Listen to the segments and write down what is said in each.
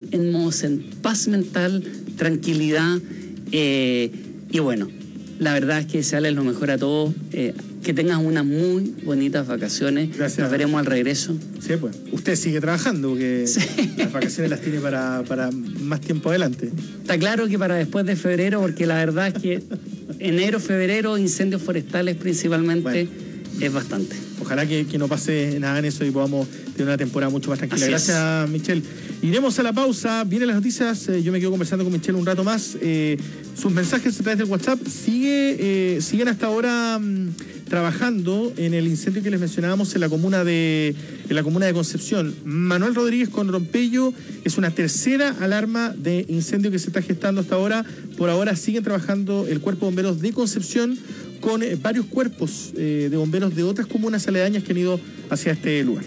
en modo paz mental, tranquilidad, y bueno, la verdad es que desearles lo mejor a todos, que tengan unas muy bonitas vacaciones. Gracias. Nos veremos al regreso. Sí, pues. Usted sigue trabajando porque sí. Las vacaciones las tiene para más tiempo adelante. Está claro que para después de febrero, porque la verdad es que enero, febrero, incendios forestales principalmente, bueno, es bastante. Ojalá que no pase nada en eso y podamos tener una temporada mucho más tranquila. Así Gracias, es. Michelle. Iremos a la pausa, vienen las noticias, yo me quedo conversando con Michelle un rato más. Sus mensajes a través del WhatsApp siguen hasta ahora trabajando en el incendio que les mencionábamos en la comuna de Concepción. Manuel Rodríguez con Rompello, es una tercera alarma de incendio que se está gestando hasta ahora. Por ahora siguen trabajando el Cuerpo de Bomberos de Concepción con varios cuerpos de bomberos de otras comunas aledañas que han ido hacia este lugar.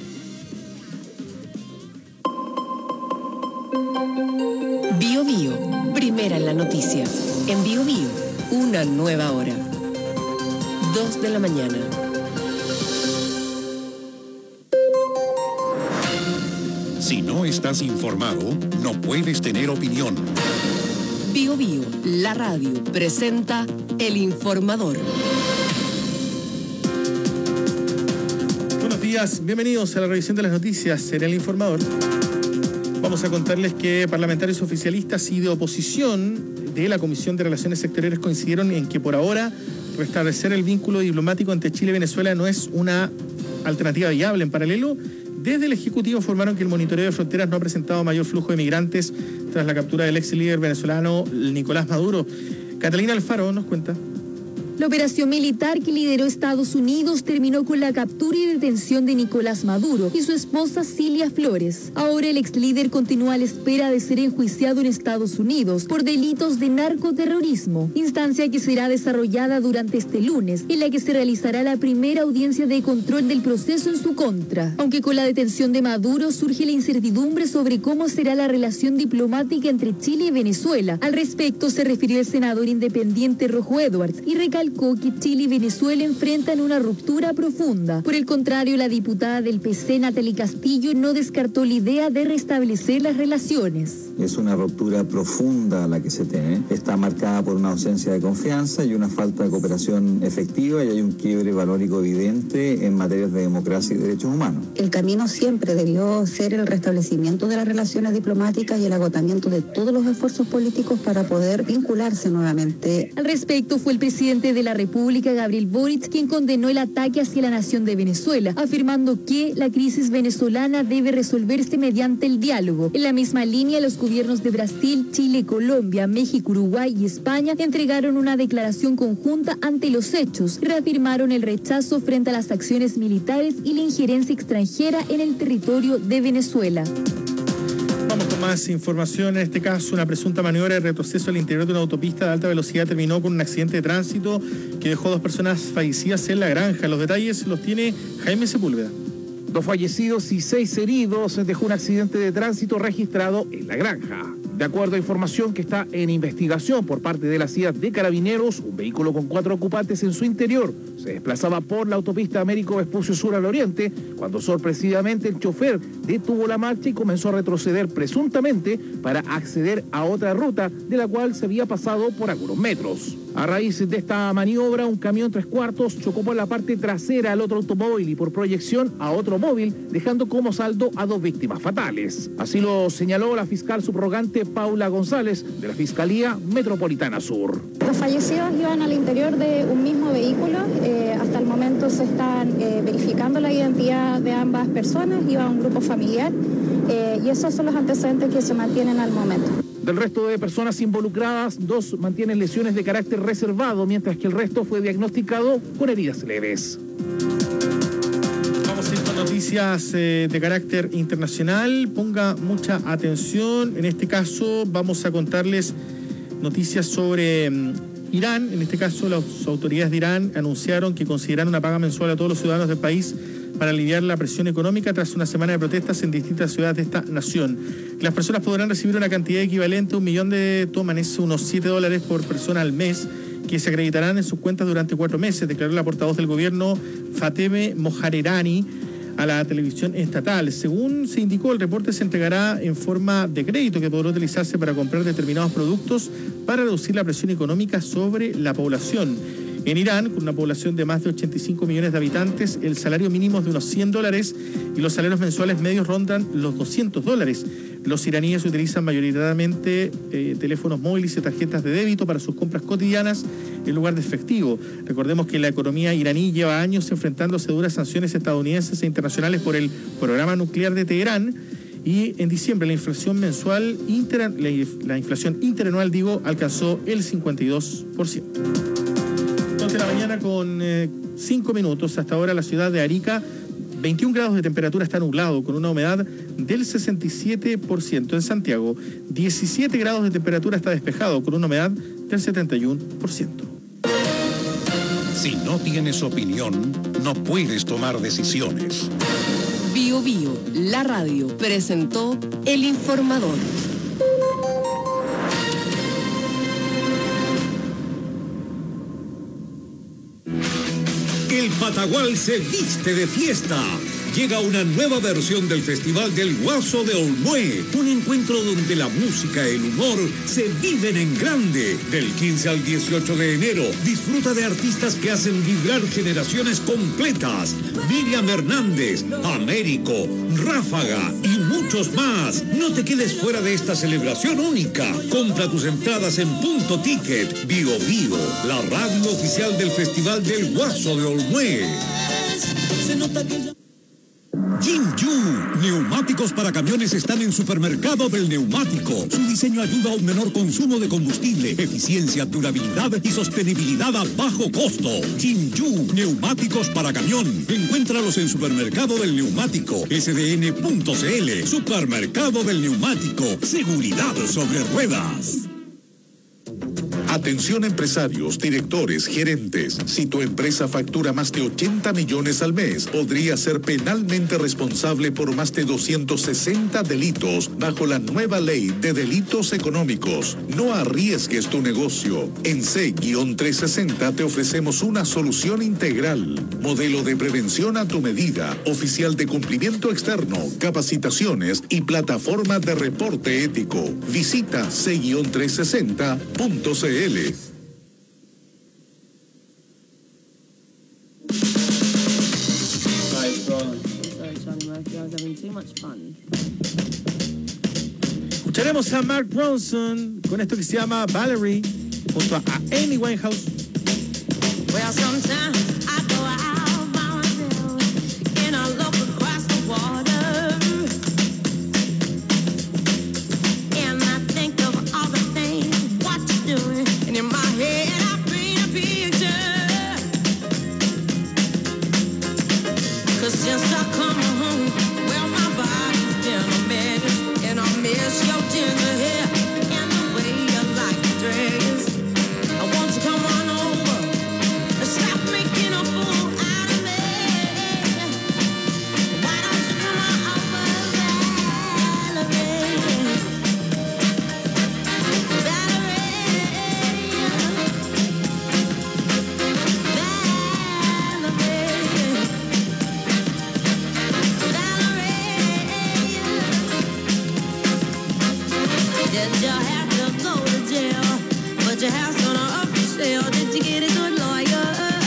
Bio Bio, primera en la noticia. En Bio Bio, una nueva hora. 2 de la mañana. Si no estás informado, no puedes tener opinión. Bio Bio, la radio, presenta El Informador. Buenos días, bienvenidos a la revisión de las noticias en El Informador. Vamos a contarles que parlamentarios oficialistas y de oposición de la Comisión de Relaciones Exteriores coincidieron en que por ahora restablecer el vínculo diplomático entre Chile y Venezuela no es una alternativa viable. En paralelo, desde el Ejecutivo informaron que el monitoreo de fronteras no ha presentado mayor flujo de migrantes tras la captura del ex líder venezolano Nicolás Maduro. Catalina Alfaro nos cuenta. La operación militar que lideró Estados Unidos terminó con la captura y detención de Nicolás Maduro y su esposa Cilia Flores. Ahora el ex líder continúa a la espera de ser enjuiciado en Estados Unidos por delitos de narcoterrorismo, instancia que será desarrollada durante este lunes, en la que se realizará la primera audiencia de control del proceso en su contra. Aunque con la detención de Maduro surge la incertidumbre sobre cómo será la relación diplomática entre Chile y Venezuela. Al respecto se refirió el senador independiente Rojo Edwards y recalcó que Chile y Venezuela enfrentan una ruptura profunda. Por el contrario, la diputada del PC, Natalie Castillo, no descartó la idea de restablecer las relaciones. Es una ruptura profunda la que se tiene. Está marcada por una ausencia de confianza y una falta de cooperación efectiva, y hay un quiebre valórico evidente en materias de democracia y derechos humanos. El camino siempre debió ser el restablecimiento de las relaciones diplomáticas y el agotamiento de todos los esfuerzos políticos para poder vincularse nuevamente. Al respecto, fue el presidente de la República, Gabriel Boric, quien condenó el ataque hacia la nación de Venezuela, afirmando que la crisis venezolana debe resolverse mediante el diálogo. En la misma línea, los gobiernos de Brasil, Chile, Colombia, México, Uruguay y España entregaron una declaración conjunta ante los hechos. Reafirmaron el rechazo frente a las acciones militares y la injerencia extranjera en el territorio de Venezuela. Vamos con más información. En este caso, una presunta maniobra de retroceso al interior de una autopista de alta velocidad terminó con un accidente de tránsito que dejó 2 personas fallecidas en La Granja. Los detalles los tiene Jaime Sepúlveda. 2 fallecidos y 6 heridos dejó un accidente de tránsito registrado en La Granja. De acuerdo a información que está en investigación por parte de la CIA de Carabineros, un vehículo con 4 ocupantes en su interior se desplazaba por la autopista Américo Vespucio Sur al oriente cuando sorpresivamente el chofer detuvo la marcha y comenzó a retroceder presuntamente para acceder a otra ruta de la cual se había pasado por algunos metros. A raíz de esta maniobra, un camión 3/4 chocó por la parte trasera al otro automóvil y por proyección a otro móvil, dejando como saldo a 2 víctimas fatales. Así lo señaló la fiscal subrogante Paula González de la Fiscalía Metropolitana Sur. Los fallecidos iban al interior de un mismo vehículo. Hasta el momento se están verificando la identidad de ambas personas. Iba un grupo familiar y esos son los antecedentes que se mantienen al momento. Del resto de personas involucradas, 2 mantienen lesiones de carácter reservado, mientras que el resto fue diagnosticado con heridas leves. Vamos a ir con noticias de carácter internacional. Ponga mucha atención. En este caso vamos a contarles noticias sobre Irán. En este caso las autoridades de Irán anunciaron que consideran una paga mensual a todos los ciudadanos del país para aliviar la presión económica tras una semana de protestas en distintas ciudades de esta nación. Las personas podrán recibir una cantidad equivalente a $1 millón de tomanes, unos $7 por persona al mes, que se acreditarán en sus cuentas durante 4 meses, declaró la portavoz del gobierno Fateme Mojarerani a la televisión estatal. Según se indicó, el reporte se entregará en forma de crédito que podrá utilizarse para comprar determinados productos para reducir la presión económica sobre la población. En Irán, con una población de más de 85 millones de habitantes, el salario mínimo es de unos $100 y los salarios mensuales medios rondan los $200. Los iraníes utilizan mayoritariamente teléfonos móviles y tarjetas de débito para sus compras cotidianas en lugar de efectivo. Recordemos que la economía iraní lleva años enfrentándose a duras sanciones estadounidenses e internacionales por el programa nuclear de Teherán, y en diciembre la inflación interanual alcanzó el 52%. 11 de la mañana con 5 minutos. Hasta ahora la ciudad de Arica, 21 grados de temperatura, está nublado con una humedad del 67%. En Santiago, 17 grados de temperatura, está despejado con una humedad del 71%. Si no tienes opinión, no puedes tomar decisiones. Bio Bio, la radio, presentó El Informador. El Patagual se viste de fiesta. Llega una nueva versión del Festival del Guaso de Olmué, un encuentro donde la música y el humor se viven en grande. Del 15 al 18 de enero, disfruta de artistas que hacen vibrar generaciones completas. Miriam Hernández, Américo, Ráfaga y muchos más. No te quedes fuera de esta celebración única. Compra tus entradas en Punto Ticket. Bio Bio, la radio oficial del Festival del Guaso de Olmué. Se nota que Jinju, neumáticos para camiones están en Supermercado del Neumático. Su diseño ayuda a un menor consumo de combustible, eficiencia, durabilidad y sostenibilidad a bajo costo. Jinju, neumáticos para camión. Encuéntralos en Supermercado del Neumático, sdn.cl. Supermercado del Neumático, seguridad sobre ruedas. Atención empresarios, directores, gerentes. Si tu empresa factura más de 80 millones al mes, podría ser penalmente responsable por más de 260 delitos bajo la nueva ley de delitos económicos. No arriesgues tu negocio. En C-360 te ofrecemos una solución integral. Modelo de prevención a tu medida, oficial de cumplimiento externo, capacitaciones y plataforma de reporte ético. Visita C-360.cl. Escucharemos a Mark Ronson con esto que se llama Valerie junto a Amy Winehouse. Well, sometimes I go out by myself and I look across the water and I think of all the things what you're doing, and in my head I paint a picture. 'Cause since I come home, well, my body's been a mess, and I miss your ginger hair and the way you like to dress. I want to come on over and stop making a fool out of me. Why don't you come on over, Valerie? Did you have to go to jail? But your house on a up for sale. Did you get a good lawyer?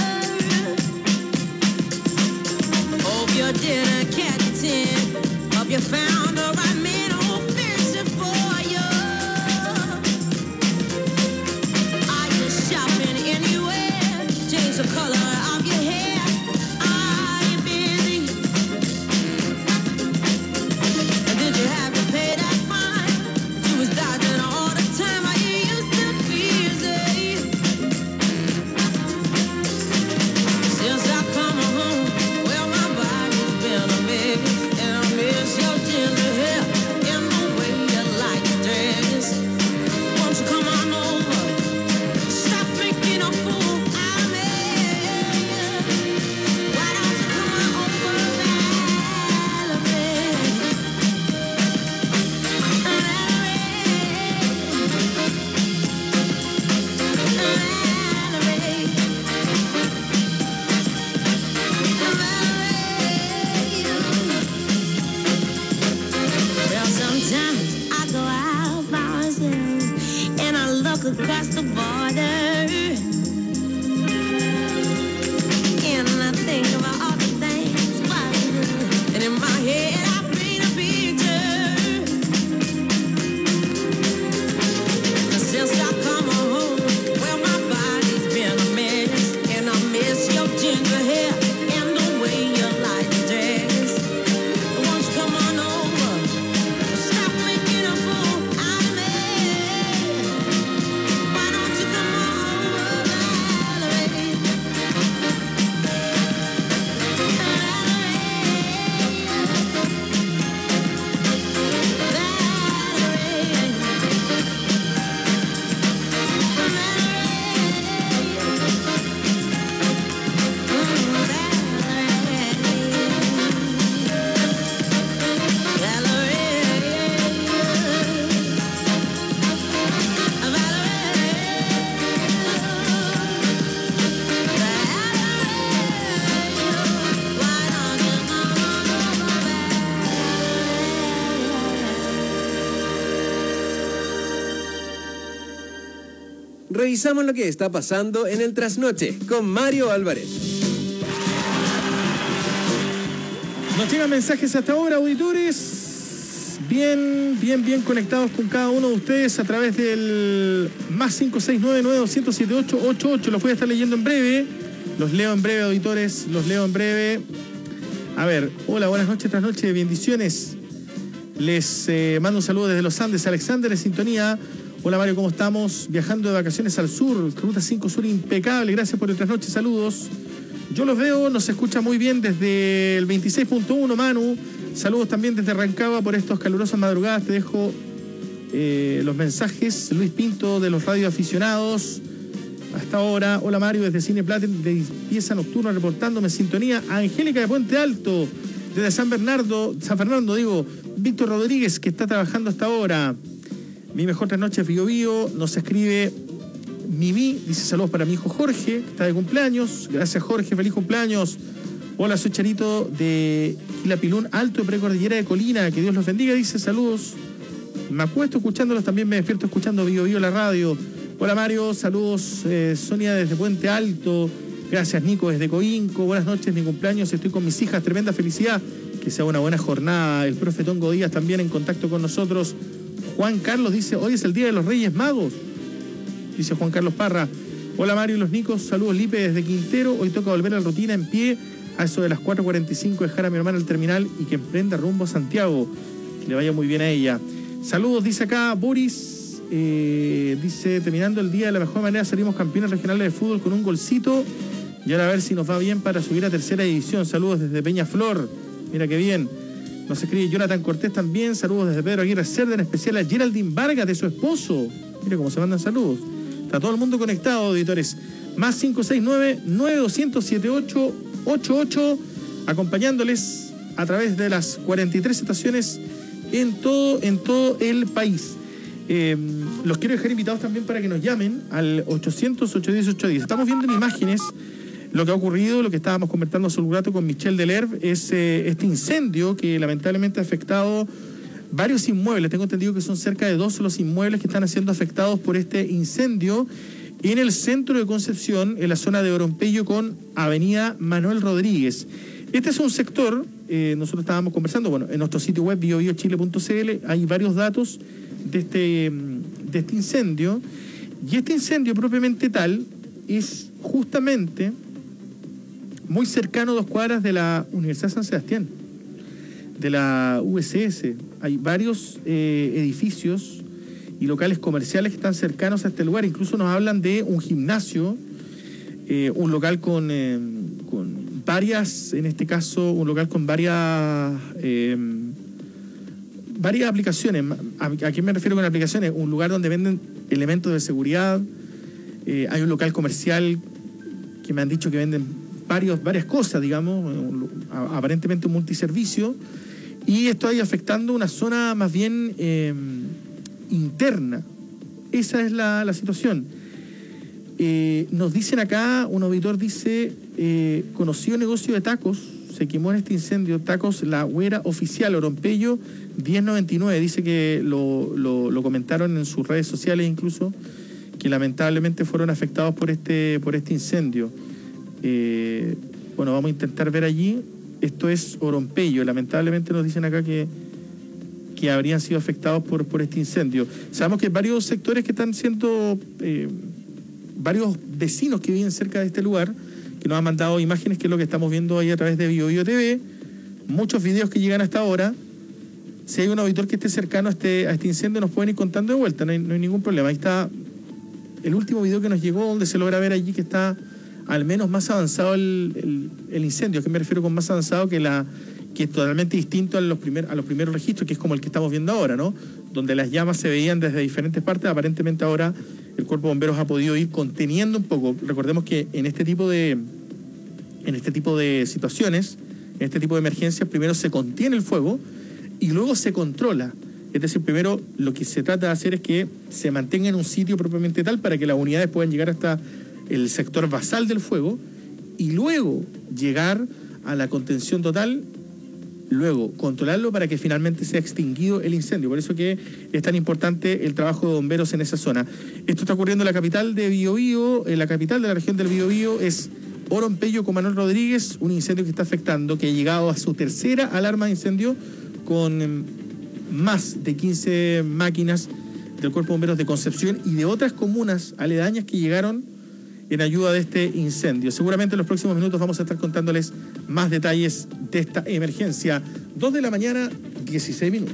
Hope you didn't catch a 10. Hope you found the right man who'll fix it for you. Are you shopping anywhere? Change the color of your hair. Are you busy? And did you have to pay that fine? You was dodging all the time. Are you used to busy? could cross the border. And I think about all the things, and in my head I paint a picture. Since I come home, well, my body's been a mess, and I miss your ginger hair and the way you like to dress. Won't you come on over? Stop making a fool out of me. Why don't you come on over, Valerie? Revisamos lo que está pasando en el trasnoche con Mario Álvarez. Nos llegan mensajes hasta ahora, auditores. Bien conectados con cada uno de ustedes a través del más 569-9207-888. Los voy a estar leyendo en breve. Los leo en breve, auditores. Los leo en breve. A ver, hola, buenas noches, trasnoche, bendiciones. Les mando un saludo desde los Andes. Alexander en sintonía. Hola Mario, ¿cómo estamos? Viajando de vacaciones al sur, Ruta 5 Sur impecable, gracias por el trasnoche, saludos. Yo los veo, nos escucha muy bien desde el 26.1, Manu. Saludos también desde Rancagua por estos calurosas madrugadas. Te dejo los mensajes. Luis Pinto de los radioaficionados. Hasta ahora, hola Mario, desde Cine Plata de Pieza Nocturna reportándome en sintonía. Angélica de Puente Alto, desde San Fernando, Víctor Rodríguez, que está trabajando hasta ahora. Mi mejor trasnoche es Bio Bio, nos escribe Mimi, dice saludos para mi hijo Jorge, que está de cumpleaños. Gracias Jorge, feliz cumpleaños. Hola, soy Charito de Quilapilún, Alto de Precordillera de Colina, que Dios los bendiga, dice saludos. Me acuesto escuchándolos, también me despierto escuchando Bio Bio la radio. Hola Mario, saludos Sonia desde Puente Alto. Gracias Nico desde Coinco, buenas noches, mi cumpleaños, estoy con mis hijas, tremenda felicidad. Que sea una buena jornada. El profe Tongo Díaz también en contacto con nosotros. Juan Carlos dice, hoy es el Día de los Reyes Magos. Dice Juan Carlos Parra. Hola Mario y los Nicos, saludos Lipe desde Quintero. Hoy toca volver a la rutina en pie a eso de las 4:45, dejar a mi hermana al terminal y que emprenda rumbo a Santiago. Que le vaya muy bien a ella. Saludos, dice acá Boris. Dice, terminando el día de la mejor manera, salimos campeones regionales de fútbol con un golcito. Y ahora a ver si nos va bien para subir a tercera división. Saludos desde Peñaflor. Mira qué bien. Nos escribe Jonathan Cortés también. Saludos desde Pedro Aguirre Cerda, en especial a Geraldine Vargas, de su esposo. Mira cómo se mandan saludos. Está todo el mundo conectado, auditores. Más 569-9207-888, acompañándoles a través de las 43 estaciones en todo el país. Los quiero dejar invitados también para que nos llamen al 800-810-810. Estamos viendo en imágenes lo que ha ocurrido, lo que estábamos comentando hace un rato con Michelle Delerve, es este incendio que lamentablemente ha afectado varios inmuebles. Tengo entendido que son cerca de 2 los inmuebles que están siendo afectados por este incendio en el centro de Concepción, en la zona de Orompello con Avenida Manuel Rodríguez. Este es un sector, nosotros estábamos conversando, bueno, en nuestro sitio web biobiochile.cl hay varios datos de este incendio, y este incendio propiamente tal es justamente muy cercano a 2 cuadras de la Universidad San Sebastián, de la USS. Hay varios edificios y locales comerciales que están cercanos a este lugar. Incluso nos hablan de un gimnasio, un local con varias, en este caso, un local con varias aplicaciones. ¿A qué me refiero con aplicaciones? Un lugar donde venden elementos de seguridad. Hay un local comercial que me han dicho que venden varias cosas, digamos, aparentemente un multiservicio, y esto ahí afectando una zona más bien interna. Esa es la situación. Nos dicen acá, un auditor dice, conocido negocio de tacos, se quemó en este incendio, tacos La Güera Oficial, Orompello 1099, dice que lo comentaron en sus redes sociales incluso, que lamentablemente fueron afectados por este incendio. Bueno, vamos a intentar ver allí. Esto es Orompello. Lamentablemente nos dicen acá que habrían sido afectados por este incendio. Sabemos que hay varios sectores que están siendo, varios vecinos que viven cerca de este lugar, que nos han mandado imágenes, que es lo que estamos viendo ahí a través de BioBio TV, muchos videos que llegan hasta ahora. Si hay un auditor que esté cercano a este incendio, nos pueden ir contando de vuelta, no hay ningún problema. Ahí está el último video que nos llegó, donde se logra ver allí que está al menos más avanzado el incendio. ¿A qué me refiero con más avanzado? Que es totalmente distinto a los primeros registros, que es como el que estamos viendo ahora, ¿no? Donde las llamas se veían desde diferentes partes. Aparentemente ahora el Cuerpo de Bomberos ha podido ir conteniendo un poco. Recordemos que en este tipo de situaciones, en este tipo de emergencias, primero se contiene el fuego y luego se controla. Es decir, primero lo que se trata de hacer es que se mantenga en un sitio propiamente tal para que las unidades puedan llegar hasta el sector basal del fuego y luego llegar a la contención total, luego controlarlo para que finalmente sea extinguido el incendio. Por eso que es tan importante el trabajo de bomberos en esa zona. Esto está ocurriendo en la capital de Biobío, en la capital de la región del Biobío es Orompello con Manuel Rodríguez, un incendio que está afectando, que ha llegado a su tercera alarma de incendio con más de 15 máquinas del Cuerpo de Bomberos de Concepción y de otras comunas aledañas que llegaron en ayuda de este incendio. Seguramente en los próximos minutos vamos a estar contándoles más detalles de esta emergencia. 2 de la mañana, 16 minutos.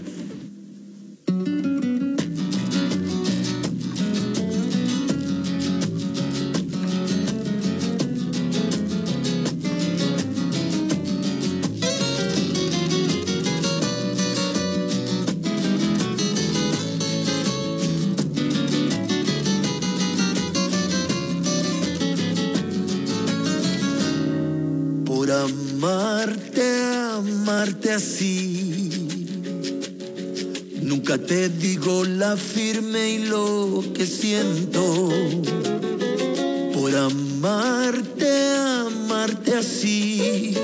Amarte así, nunca te digo la firme y lo que siento. Por amarte así,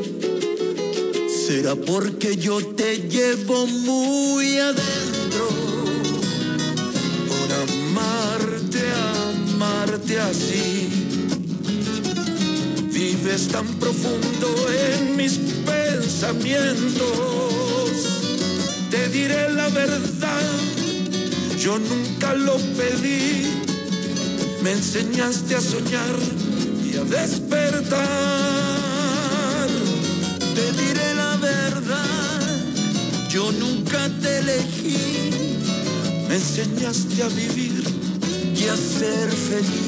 será porque yo te llevo muy adentro. Por amarte así, vives tan profundo en mis pensamientos. Te diré la verdad, yo nunca lo pedí. Me enseñaste a soñar y a despertar. Te diré la verdad, yo nunca te elegí. Me enseñaste a vivir y a ser feliz.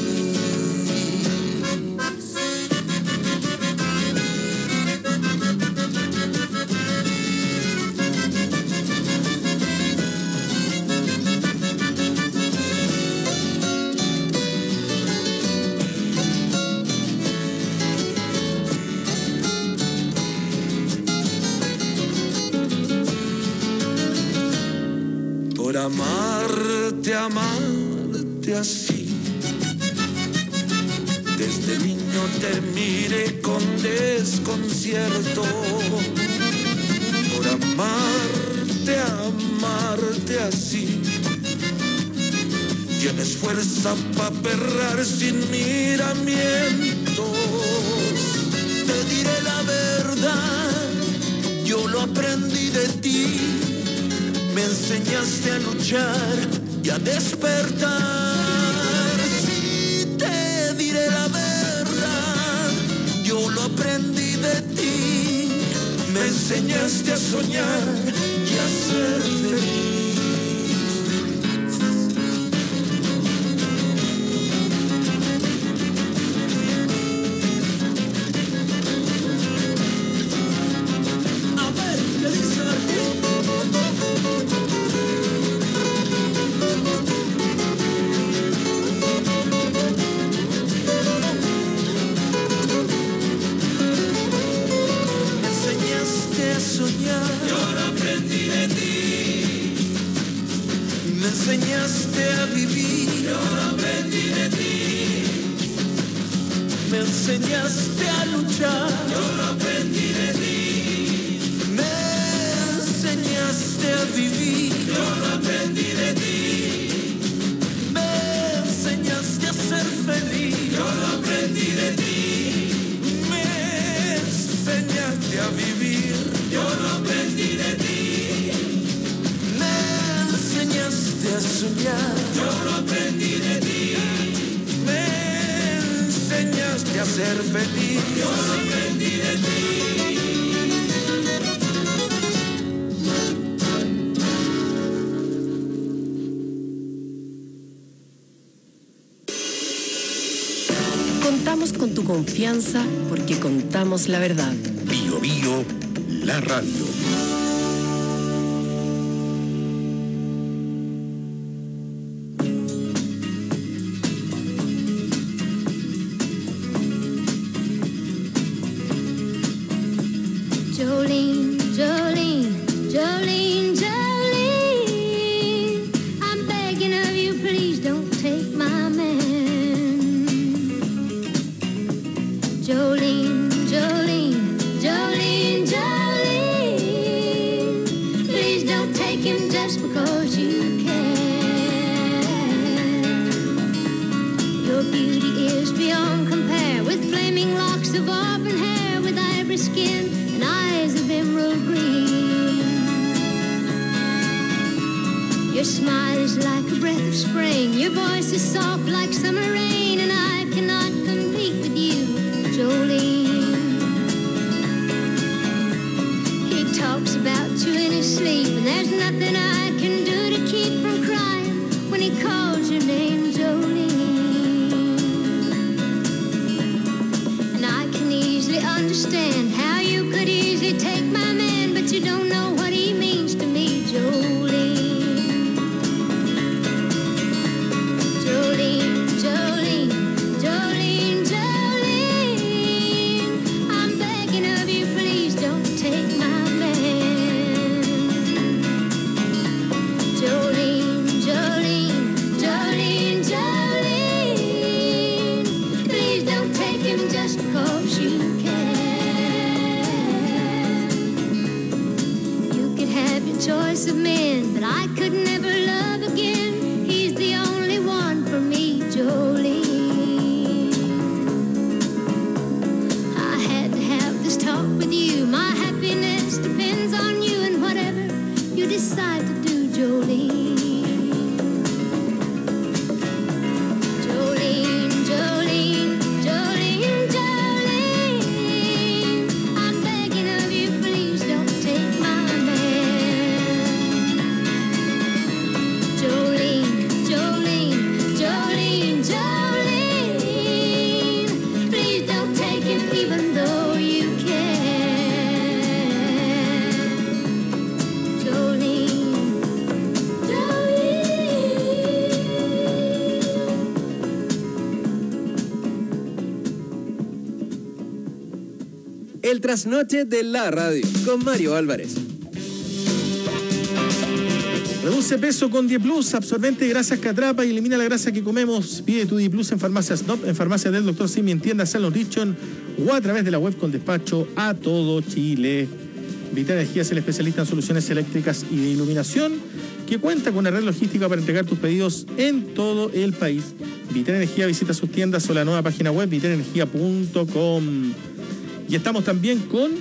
Amarte así. Desde niño te miré con desconcierto. Por amarte así. Tienes fuerza para perrar sin miramientos. Te diré la verdad, yo lo aprendí de ti. Me enseñaste a luchar y a despertar. Sí, te diré la verdad, yo lo aprendí de ti. Me enseñaste a soñar y a ser feliz. Enseñaste a luchar, yo lo aprendí de ti. Me enseñaste a vivir, yo lo aprendí de ti. Me enseñaste de ti. Me enseñaste a vivir. Yo lo aprendí de ti. Me enseñaste a soñar. Yo lo aprendí de ti. Me enseñaste a ser feliz. Yo lo aprendí de ti. Contamos con tu confianza porque contamos la verdad. Bio Bio, la radio. Jolene, Jolene, Jolene, Jolene, I'm begging of you, please don't take my man. Jolene, Jolene, Jolene, Jolene, please don't take him just because you can. Your beauty is beyond compare, with flaming locks of auburn hair, with ivory skin and eyes of emerald green. Your smile is like a breath of spring, your voice is soft like summer rain, and I cannot compete with you, Jolene. He talks about you in his sleep, and there's nothing I can do to keep from crying when he calls your name, Jolene. And I can easily understand how you could easily take my man, but you don't know what he means to me, Jolene. Jolene, Jolene, Jolene, Jolene, I'm begging of you, please don't take my man. Jolene, Jolene, Jolene, Jolene, please don't take him just because you can. You could have your choice of men, but I could never love again. He's the only one for me, Jolene. I had to have this talk with you. My happiness depends on you and whatever you decide to do, Jolene. Jolene, Jolene, Jolene, Jolene, I'm begging of you, please don't take my man. Jolene, Jolene, Jolene, Jolene, please don't take him even though you can. Jolene, El trasnoche de la radio con Mario Álvarez. Reduce peso con Dieplus, absorbente de grasas que atrapa y elimina la grasa que comemos. Pide tu Dieplus en farmacias Snop, en farmacia del Dr. Simi, en tiendas Salon Richon o a través de la web con despacho a todo Chile. Vital Energía es el especialista en soluciones eléctricas y de iluminación que cuenta con una red logística para entregar tus pedidos en todo el país. Vital Energía, visita sus tiendas o la nueva página web vitalenergia.com. Y estamos también con,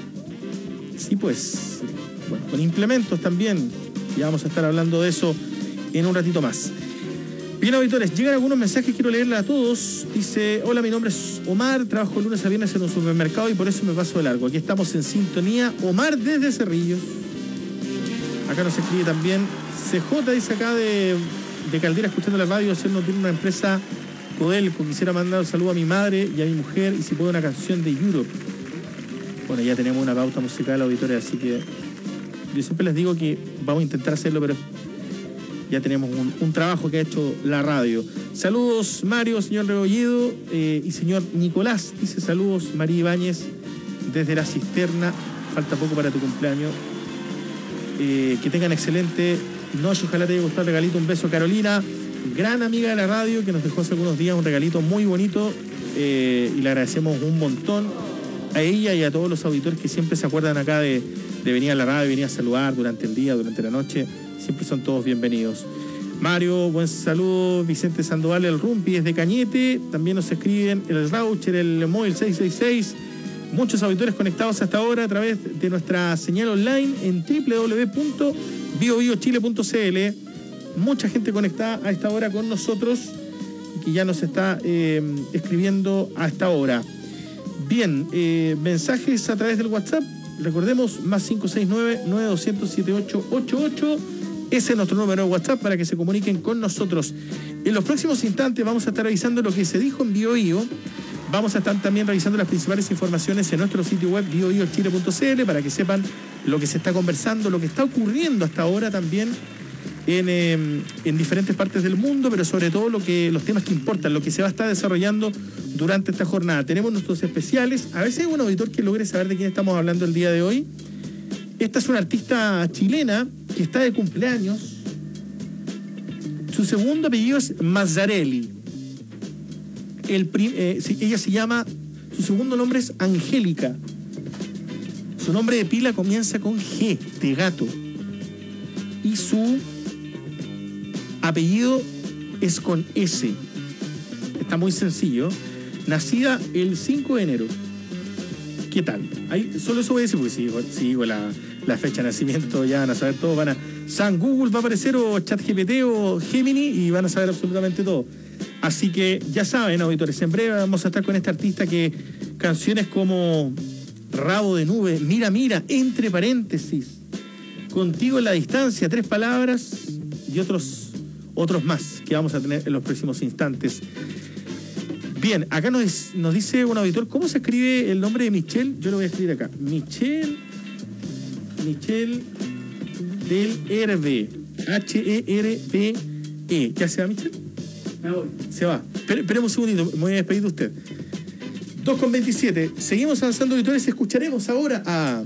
con implementos también. Y vamos a estar hablando de eso en un ratito más. Bien, auditores, llegan algunos mensajes, quiero leerles a todos. Dice, hola, mi nombre es Omar, trabajo lunes a viernes en un supermercado y por eso me paso de largo. Aquí estamos en sintonía. Omar desde Cerrillos. Acá nos escribe también CJ, dice acá de Caldera, escuchando la radio, haciendo una empresa Codelco. Quisiera mandar un saludo a mi madre y a mi mujer y si puedo una canción de Europe. Bueno, ya tenemos una pauta musical, auditores, así que yo siempre les digo que vamos a intentar hacerlo, pero ya tenemos un trabajo que ha hecho la radio. Saludos, Mario, señor Rebolledo y señor Nicolás. Dice saludos, María Ibáñez, desde La Cisterna. Falta poco para tu cumpleaños. Que tengan excelente noche. Ojalá te haya gustado el regalito. Un beso, Carolina, gran amiga de la radio, que nos dejó hace algunos días un regalito muy bonito. Y le agradecemos un montón a ella y a todos los auditores que siempre se acuerdan acá de venir a la radio, venir a saludar durante el día, durante la noche. Siempre son todos bienvenidos. Mario, buen saludo. Vicente Sandoval, el Rumpi desde Cañete. También nos escriben el Raucher, el Móvil 666. Muchos auditores conectados hasta ahora a través de nuestra señal online en www.biobiochile.cl. Mucha gente conectada a esta hora con nosotros y que ya nos está escribiendo a esta hora. Bien, mensajes a través del WhatsApp. Recordemos, más 569-9200-7888. Ese es nuestro número de WhatsApp para que se comuniquen con nosotros. En los próximos instantes vamos a estar revisando lo que se dijo en BioBio. Vamos a estar también revisando las principales informaciones en nuestro sitio web biobiochile.cl para que sepan lo que se está conversando, lo que está ocurriendo hasta ahora también en diferentes partes del mundo, pero sobre todo los temas que importan, lo que se va a estar desarrollando durante esta jornada. Tenemos nuestros especiales. A ver si hay un auditor que logre saber de quién estamos hablando el día de hoy. Esta es una artista chilena que está de cumpleaños. Su segundo apellido es Mazzarelli. Ella se llama, su segundo nombre es Angélica. Su nombre de pila comienza con G, de gato. Y su apellido es con S. Está muy sencillo. Nacida el 5 de enero. ¿Qué tal? Solo eso voy a decir, porque si digo la fecha de nacimiento ya van a saber todo. San Google va a aparecer, o ChatGPT o Gemini, y van a saber absolutamente todo. Así que ya saben, auditores, en breve vamos a estar con esta artista que canciones como Rabo de Nube, Mira, Mira, entre paréntesis, Contigo en la Distancia, 3 palabras y otros más que vamos a tener en los próximos instantes. Bien, acá nos dice un auditor, ¿cómo se escribe el nombre de Michelle? Yo lo voy a escribir acá. Michelle del Herbe. H-E-R-B-E. ¿Ya se va, Michelle? Me voy. Se va. Esperemos un segundito, me voy a despedir de usted. 2:27. Seguimos avanzando, auditores. Escucharemos ahora a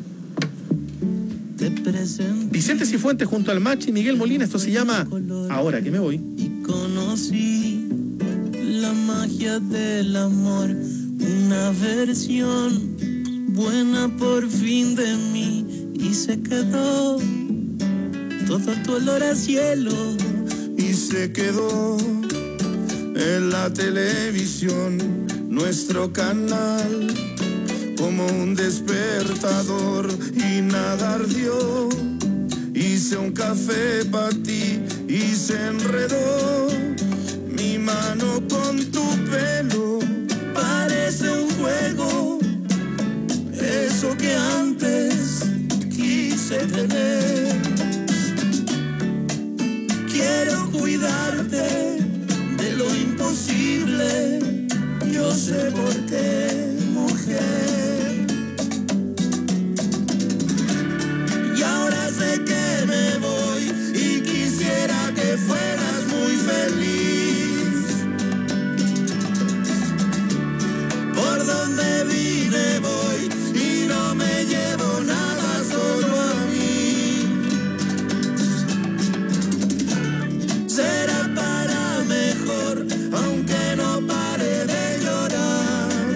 Vicente Cifuentes junto al Machi y Miguel Molina. Esto se llama Ahora que me voy. Y conocí la magia del amor, una versión buena por fin de mí, y se quedó todo tu olor a cielo, y se quedó en la televisión nuestro canal como un despertador, y nada ardió. Hice un café para ti y se enredó mi mano con tu pelo. Parece un juego, eso que antes quise tener. Quiero cuidarte de lo imposible, yo sé por qué, mujer. Y ahora sé que me voy y quisiera que fueras muy feliz. Por donde vine voy y no me llevo nada, solo a mí. Será para mejor, aunque no pare de llorar.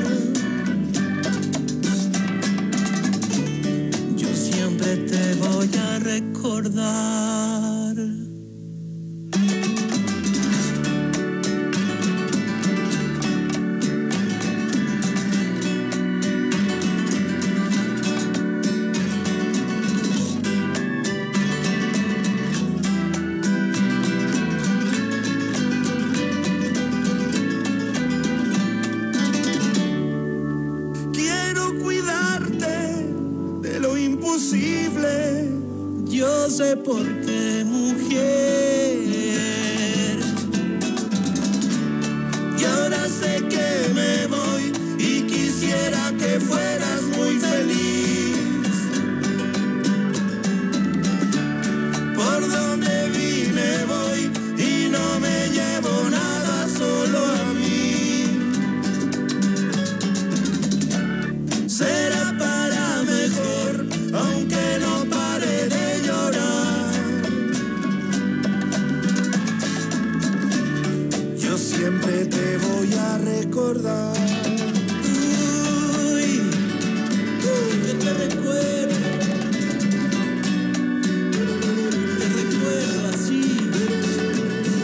Yo siempre te voy a recordar. Yo sé por qué, mujer. Y ahora sé que me voy y quisiera que fueras muy feliz. Por donde vine voy y no me llevo nada, solo a mí. Será para mejor, aunque no pare de llorar. Yo siempre te voy a recordar. Uy, yo te recuerdo. Te recuerdo así.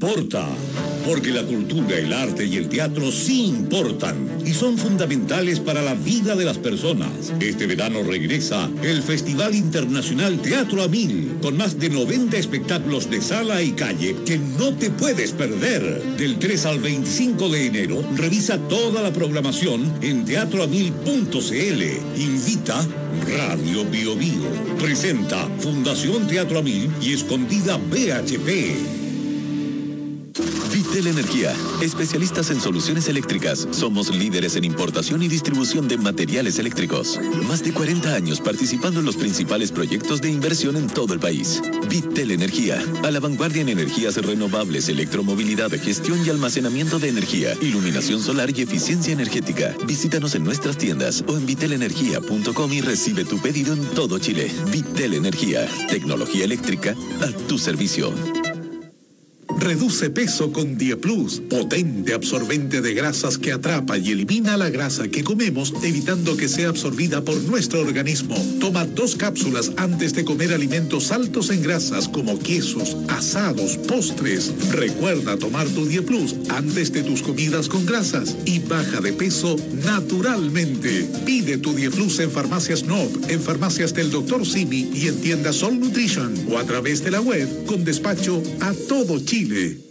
importa. Porque la cultura, el arte y el teatro sí importan y son fundamentales para la vida de las personas. Este verano regresa el Festival Internacional Teatro a 1000, con más de 90 espectáculos de sala y calle que no te puedes perder. Del 3 al 25 de enero, revisa toda la programación en teatroamil.cl. Invita Radio Bio Bio. Presenta Fundación Teatro a 1000 y Escondida BHP. Vitel Energía, especialistas en soluciones eléctricas. Somos líderes en importación y distribución de materiales eléctricos. Más de 40 años participando en los principales proyectos de inversión en todo el país. Vitel Energía, a la vanguardia en energías renovables, electromovilidad, gestión y almacenamiento de energía, iluminación solar y eficiencia energética. Visítanos en nuestras tiendas o en vitelenergia.com y recibe tu pedido en todo Chile. Vitel Energía, tecnología eléctrica a tu servicio. Reduce peso con DiePlus, potente absorbente de grasas que atrapa y elimina la grasa que comemos, evitando que sea absorbida por nuestro organismo. Toma 2 cápsulas antes de comer alimentos altos en grasas como quesos, asados, postres. Recuerda tomar tu DiePlus antes de tus comidas con grasas y baja de peso naturalmente. Pide tu DiePlus en Farmacias Nob, en farmacias del Dr. Simi y en tiendas Sol Nutrition o a través de la web con despacho a todo Chile.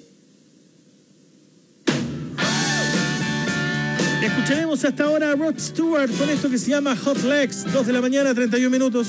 Escucharemos hasta ahora a Rod Stewart con esto que se llama Hot Legs, 2 de la mañana, 31 minutos.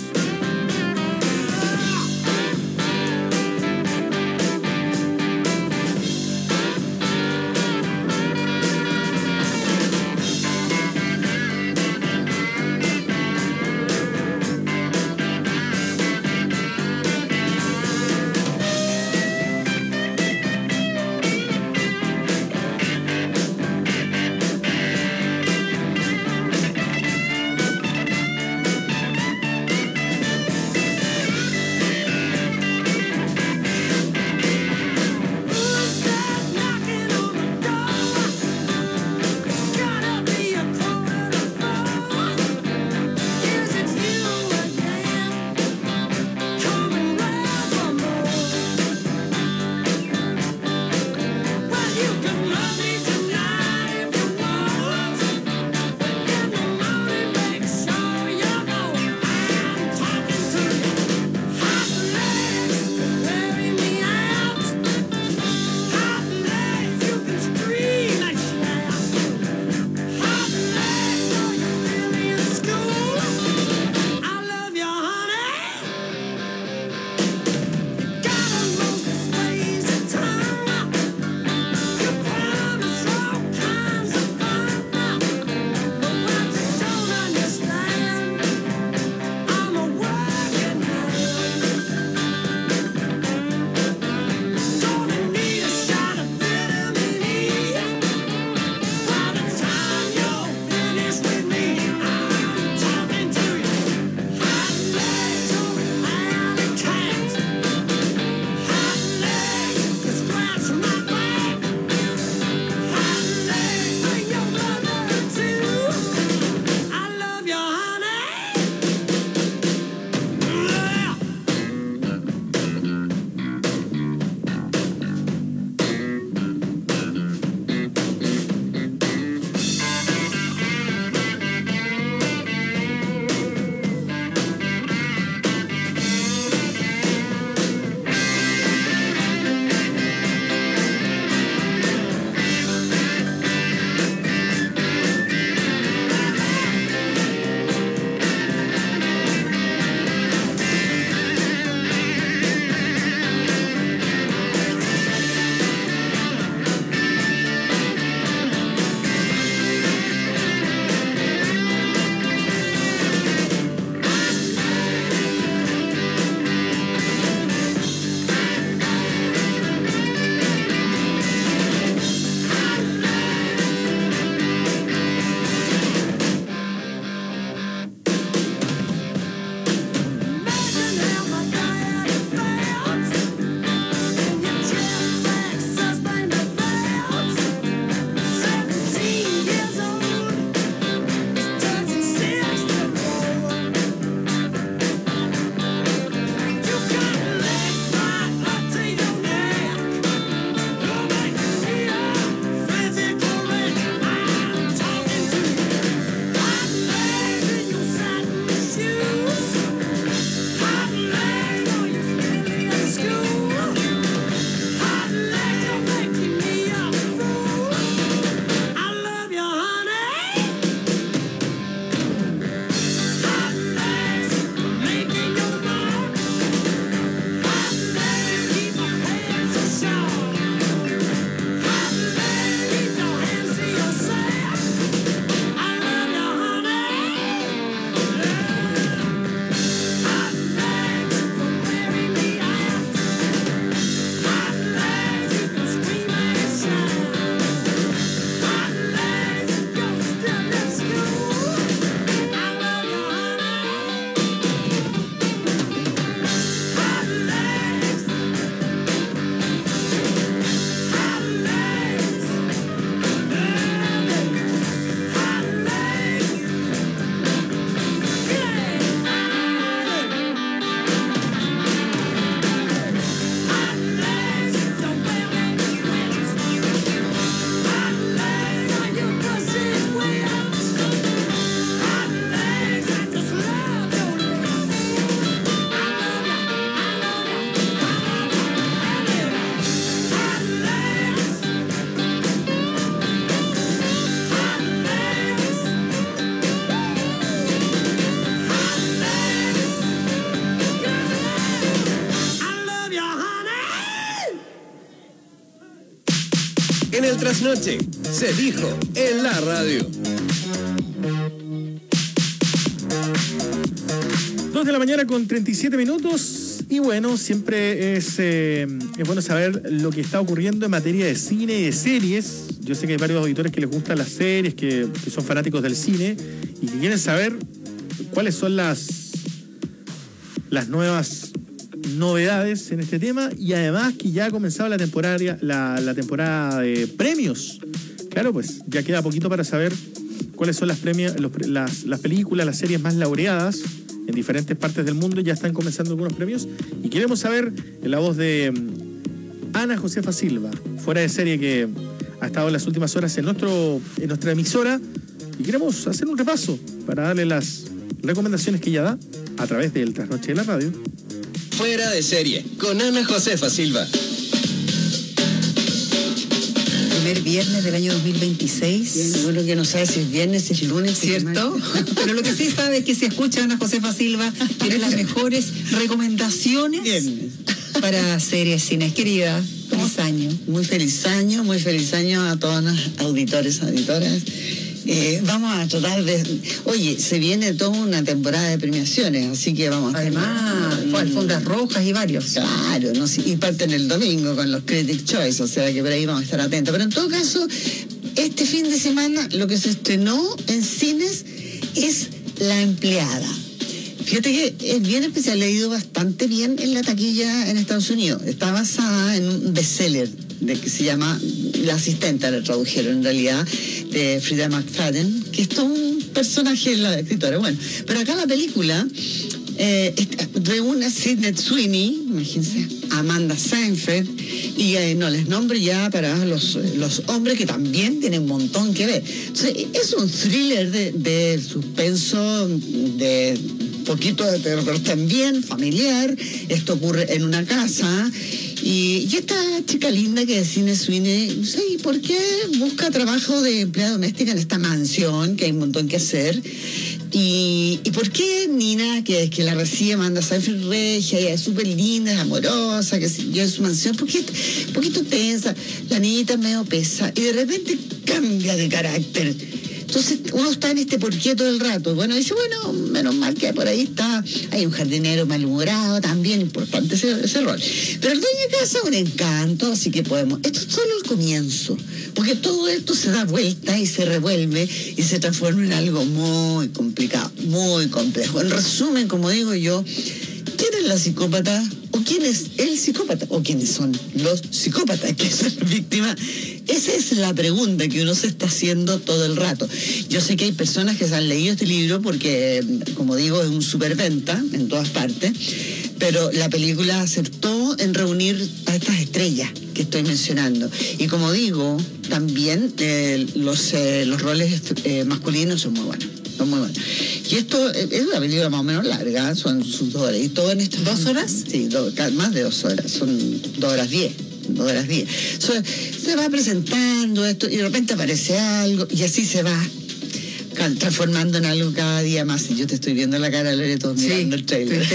el trasnoche. Se dijo en la radio. 2 de la mañana con 37 minutos. Y bueno, siempre es bueno saber lo que está ocurriendo en materia de cine y de series. Yo sé que hay varios auditores que les gustan las series, que son fanáticos del cine y que quieren saber cuáles son las nuevas novedades en este tema, y además que ya ha comenzado la temporada de premios. Claro, pues ya queda poquito para saber cuáles son las películas, las series más laureadas en diferentes partes del mundo. Ya están comenzando algunos premios y queremos saber en la voz de Ana Josefa Silva, fuera de serie, que ha estado en las últimas horas en nuestra emisora, y queremos hacer un repaso para darle las recomendaciones que ella da a través del Trasnoche de la Radio. Fuera de serie, con Ana Josefa Silva. Primer viernes del año 2026. Uno que no sabe si es viernes, si es lunes, ¿cierto? Pero lo que sí sabe es que si escucha a Ana Josefa Silva, tiene las mejores recomendaciones para series, cines. Querida, feliz año. Muy feliz año a todos los auditores, auditoras. Vamos a tratar de... Oye, se viene toda una temporada de premiaciones, así que vamos a... Además, alfombras rojas y varios. Claro, ¿no? Y parten el domingo con los Critics' Choice, o sea que por ahí vamos a estar atentos. Pero en todo caso, este fin de semana lo que se estrenó en cines es La Empleada. Fíjate que es bien especial, le ha ido bastante bien en la taquilla en Estados Unidos. Está basada en un bestseller que se llama La Asistenta, la tradujeron en realidad, de Frida McFadden, que es todo un personaje, la escritora. Bueno, pero acá la película reúne a Sydney Sweeney, imagínense, Amanda Seyfried, y no les nombro ya para los hombres que también tienen un montón que ver. Entonces, es un thriller de suspenso, de poquito de terror, pero también familiar. Esto ocurre en una casa. Y esta chica linda que es Sydney Sweeney, no sé, ¿y por qué busca trabajo de empleada doméstica en esta mansión, que hay un montón que hacer? ¿Y por qué Nina, que la recibe, Amanda Seyfried, regia, ella es súper linda, es amorosa, que yo en su mansión, un poquito tensa, la niñita es medio pesa, y de repente cambia de carácter? Entonces uno está en este porqué todo el rato. Bueno, dice, bueno, menos mal que por ahí está, hay un jardinero malhumorado, también importante ese rol. Pero el dueño de casa es un encanto, así que podemos. Esto es solo el comienzo, porque todo esto se da vuelta y se revuelve y se transforma en algo muy complicado, muy complejo. En resumen, como digo yo, ¿quién es la psicópata? ¿O quién es el psicópata? ¿O quiénes son los psicópatas que son víctimas? Esa es la pregunta que uno se está haciendo todo el rato. Yo sé que hay personas que se han leído este libro porque, como digo, es un superventa en todas partes, pero la película acertó en reunir a estas estrellas que estoy mencionando. Y como digo, también los roles masculinos son muy buenos. Son muy buenos. Y esto es una película más o menos larga, son sus 2 horas. ¿Y todo en estas 2 horas? Sí, más de 2 horas, son 2 horas 10. 2 horas 10. Se va presentando esto y de repente aparece algo y así se va transformando en algo cada día más. Y yo te estoy viendo la cara, Loreto, mirando el trailer.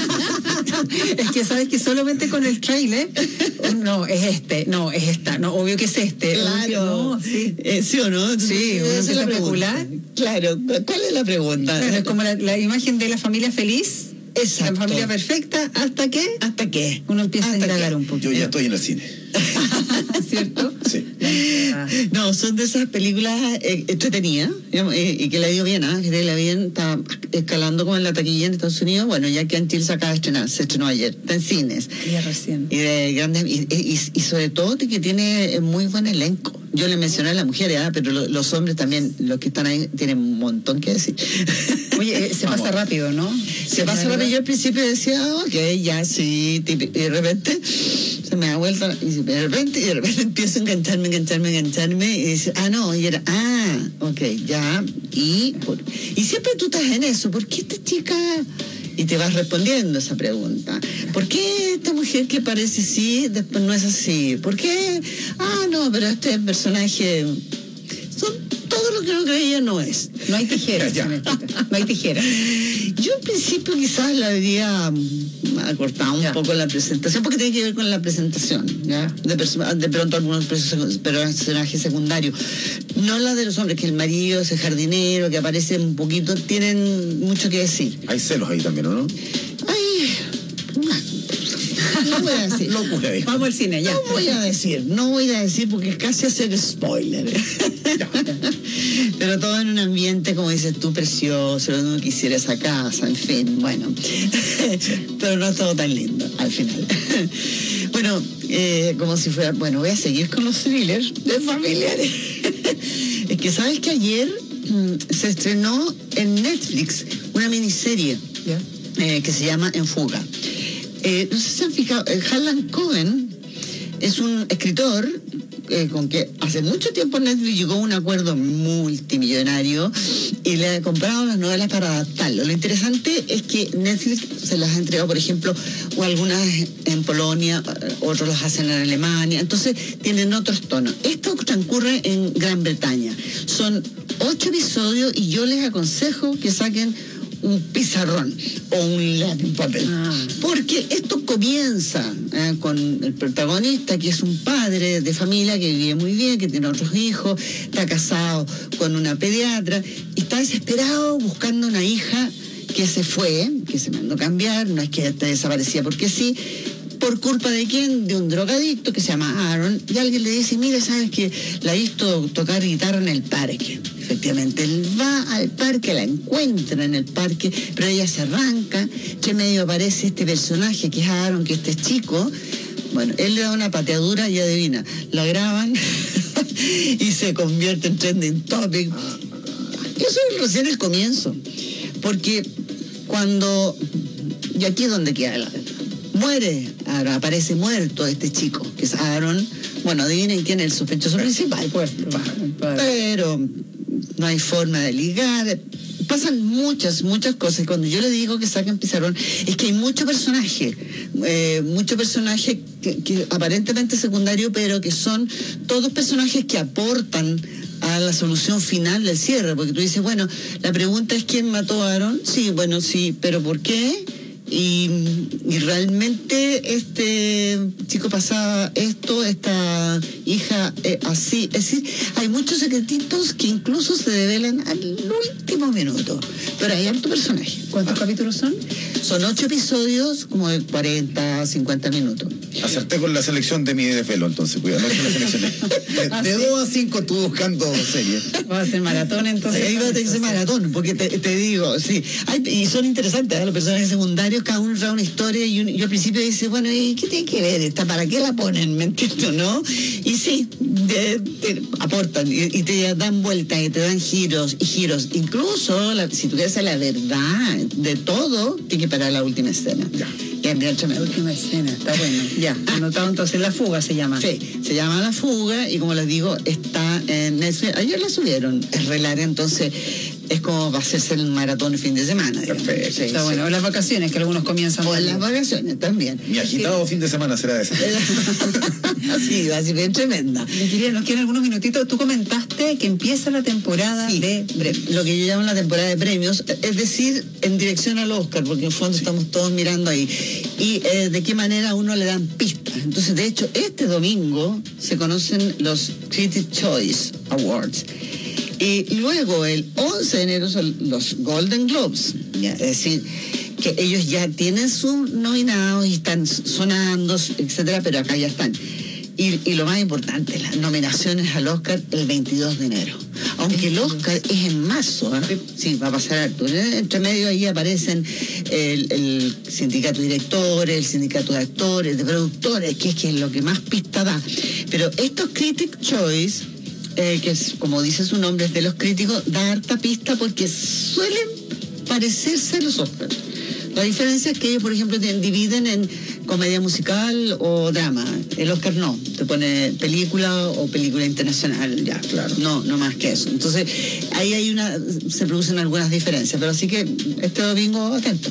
Es que sabes que solamente con el trailer, no, es esta, no, obvio que es este. Claro, no, sí. ¿Sí o no? Entonces, sí, uno empieza a especular. Claro, ¿cuál es la pregunta? Claro, es como la imagen de la familia feliz. Exacto. La familia perfecta, ¿hasta qué? ¿Hasta qué? Uno empieza a indagar un poquito. Yo ya estoy en el cine. ¿Cierto? Sí. No, son de esas películas entretenidas, digamos, y que le ha ido bien, que le ha ido bien, está escalando como en la taquilla en Estados Unidos. Bueno, ya que en Chile se acaba de estrenar, se estrenó ayer, está en cines. Ya recién. Y de grandes, y sobre todo que tiene muy buen elenco. Yo le mencioné a las mujeres, pero los hombres también, los que están ahí, tienen un montón que decir. Oye, se pasa rápido, ¿no? Se pasa rápido. Yo al principio decía, ok, ya sí, y de repente se me da vuelta, y de repente empiezo a engancharme, y dice, no, y era, ok, ya, y siempre tú estás en eso, ¿por qué esta chica? Y te vas respondiendo esa pregunta. ¿Por qué esta mujer que parece sí, después no es así? ¿Por qué? No, pero este personaje... Son todo lo que uno creía no es. No hay tijeras. No hay tijeras. Yo en principio quizás la habría acortado un poco la presentación, porque tiene que ver con la presentación, ¿ya? De pronto algunos personajes secundarios. No la de los hombres, que el marido, ese jardinero que aparece un poquito, tienen mucho que decir. Hay celos ahí también, ¿o no? No voy a decir. Locura, dijo. Vamos al cine, ya. No voy a decir porque es casi hacer spoiler. Pero todo en un ambiente, como dices tú, precioso, uno quisiera esa casa, en fin, bueno. Pero no es todo tan lindo al final. Bueno, como si fuera, bueno, voy a seguir con los thrillers de familiares. Es que sabes que ayer se estrenó en Netflix una miniserie que se llama En Fuga. No sé si se han fijado, Harlan Coben es un escritor con que hace mucho tiempo Netflix llegó a un acuerdo multimillonario y le ha comprado las novelas para adaptarlo. Lo interesante es que Netflix se las ha entregado, por ejemplo, o algunas en Polonia, otros las hacen en Alemania, entonces tienen otros tonos. Esto transcurre en Gran Bretaña. Son 8 episodios y yo les aconsejo que saquen un pizarrón o un lápiz papel. Porque esto comienza con el protagonista, que es un padre de familia que vive muy bien, que tiene otros hijos, está casado con una pediatra y está desesperado buscando una hija que se fue, que se mandó a cambiar, no es que esté desaparecida porque sí. ¿Por culpa de quién? De un drogadicto que se llama Aaron, y alguien le dice, mira, ¿sabes que la he visto tocar guitarra en el parque? Efectivamente, él va al parque, la encuentra en el parque, pero ella se arranca, que medio aparece este personaje que es Aaron, que este es chico. Bueno, él le da una pateadura y adivina, la graban y se convierte en trending topic. Eso es recién el comienzo, porque cuando, y aquí es donde queda la muere, aparece muerto este chico, que es Aaron. Bueno, adivinen quién es el sospechoso principal. Pero no hay forma de ligar. Pasan muchas cosas. Y cuando yo le digo que saquen pizarrón, es que hay mucho personaje que aparentemente secundario, pero que son todos personajes que aportan a la solución final del cierre. Porque tú dices, bueno, la pregunta es ¿quién mató a Aaron? Sí, bueno, sí, pero ¿por qué? Y realmente este chico pasaba esto, esta hija así. Es decir, hay muchos secretitos que incluso se develan al último minuto. Pero hay harto personaje. ¿Cuántos capítulos son? Son 8 episodios, como de 40, 50 minutos. Acerté con la selección de mi desvelo, entonces, cuidado, no es que la selección. De 2 a 5 estuve buscando series. Va a ser maratón, entonces. Ahí va a tener que ser maratón, porque te digo, sí. Y son interesantes, los personajes secundarios, cada uno trae una historia y yo al principio dice, bueno, ¿y qué tiene que ver esta? ¿Para qué la ponen? ¿Me entiendes, no? Y sí, te aportan y te dan vueltas y te dan giros y giros. Incluso, si tú quieres saber la verdad de todo, tienes que parar la última escena. Ya. La última escena, está bueno. Ya, anotado entonces. La Fuga se llama. Sí, se llama La Fuga y como les digo, está en Netflix. Ayer la subieron, es re larga, entonces es como va a hacerse el maratón el fin de semana. Perfecto. Sí, está bueno. O las vacaciones, que algunos comienzan. O las vacaciones también. Mi agitado fin de semana será ese. Sí, va a ser bien tremenda. Nos quedan algunos minutitos. Tú comentaste que empieza la temporada de premios. Lo que yo llamo la temporada de premios, es decir, en dirección al Oscar, porque en el fondo estamos todos mirando ahí. Y de qué manera a uno le dan pistas. Entonces, de hecho, este domingo se conocen los Critics' Choice Awards. Y luego, el 11 de enero, son los Golden Globes. ¿Ya? Es decir, que ellos ya tienen sus nominados y están sonando, etcétera, pero acá ya están. Y lo más importante, las nominaciones al Oscar el 22 de enero. Aunque el Oscar es en marzo, ¿eh? Sí, va a pasar harto. Entre medio ahí aparecen el sindicato de directores, el sindicato de actores, de productores, que es lo que más pista da. Pero estos Critics' Choice, que es, como dice su nombre, es de los críticos, da harta pista porque suelen parecerse a los Oscars. La diferencia es que ellos, por ejemplo, dividen en comedia musical o drama. El Oscar no, te pone película o película internacional, ya, claro. No más que eso. Entonces, ahí se producen algunas diferencias, pero así que este domingo, atento.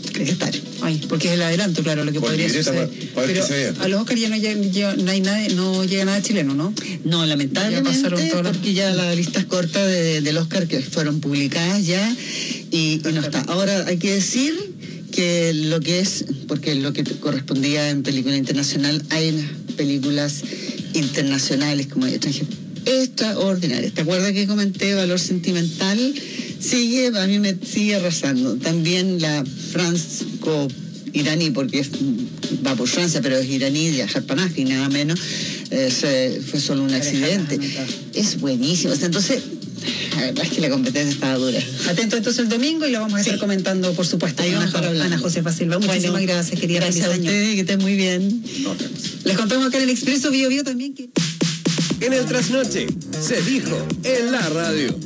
Hay que estar. Ay, porque es el adelanto, claro, lo que Por podría libreta, suceder. para ver Pero qué se vea. a los Oscar ya no hay nada, no llega nada chileno, ¿no? No, lamentablemente, Ya pasaron todas las- porque ya la lista es corta del Oscar que fueron publicadas ya y no está. Ahora hay que decir que lo que es, porque lo que correspondía en película internacional, hay unas películas internacionales como extranjeras extraordinarias. ¿Te acuerdas que comenté Valor Sentimental? A mí me sigue arrasando. También la franco-iraní, porque va por Francia, pero es iraní, de Harpanaki, nada menos. Fue solo un accidente. Es buenísimo. O sea, entonces, la verdad es que la competencia estaba dura. Atento entonces el domingo y lo vamos a estar comentando, por supuesto, Ahí con vamos a estar hablando. Ana Josefa Silva. Muchísimas Bueno, gracias, querida. gracias Feliz a año. ustedes, que estén muy bien. Les contamos acá en el Expreso Bio Bio también que... En el trasnoche, se dijo en la radio.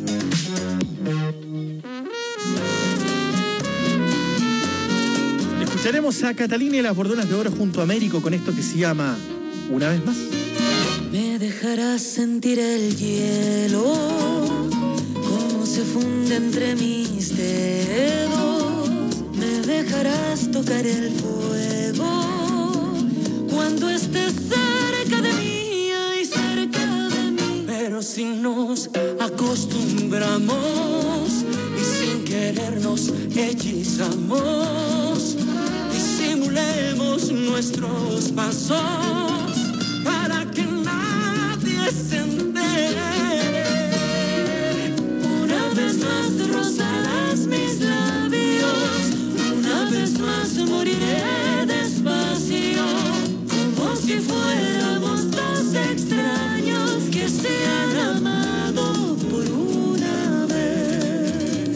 Escucharemos a Catalina y las Bordonas de Oro junto a Américo con esto que se llama Una vez más. Me dejarás sentir el hielo, cómo se funde entre mis dedos. Me dejarás tocar el fuego, cuando estés cerca de mí, ay, cerca de mí. Pero si nos acostumbramos y sin querer nos hechizamos, disimulemos nuestros pasos para que nadie se entere. Una vez más rozarás mis labios, una vez más moriré despacio, como si fuéramos dos extraños que se han amado por una vez.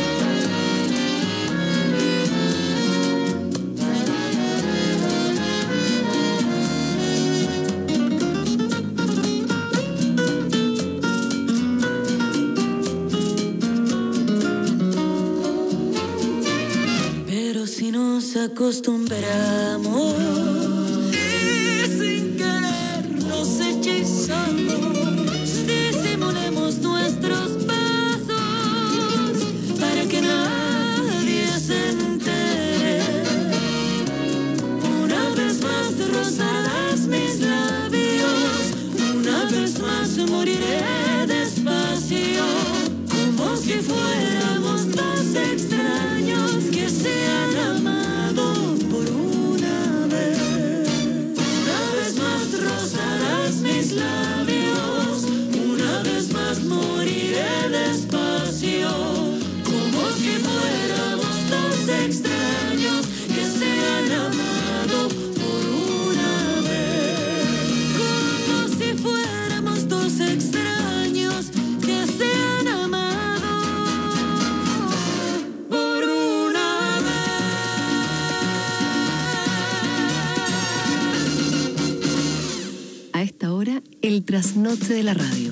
Pero si nos acostumbramos y sin querer nos hechizamos, disimulemos nuestros pasos para que nadie se entere. Una vez más rozarás mis labios, una vez más moriré despacio, como si fuéramos dos extraños que se han amado por una vez. Una vez más rozarás mis labios, una vez más moriré despacio, como si fuéramos dos extraños que se han amado por una vez. Como si fuéramos dos extraños que se han amado por una A esta hora, el trasnoche de la radio.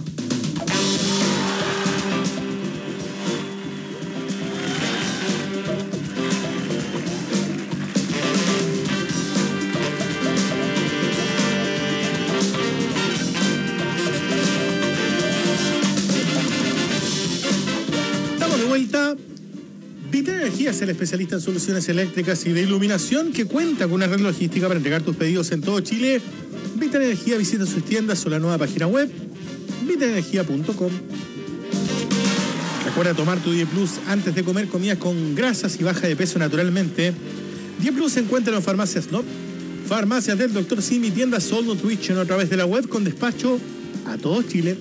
Estamos de vuelta. Vita Energía es el especialista en soluciones eléctricas y de iluminación que cuenta con una red logística para entregar tus pedidos en todo Chile. Vita Energía, visita sus tiendas o la nueva página web vitaenergia.com. Recuerda tomar tu 10 Plus antes de comer comidas con grasas y baja de peso naturalmente. 10 Plus se encuentra en farmacias NOP, farmacias del Dr. Simi, tiendas Soul Nutrition a través de la web con despacho a todo Chile.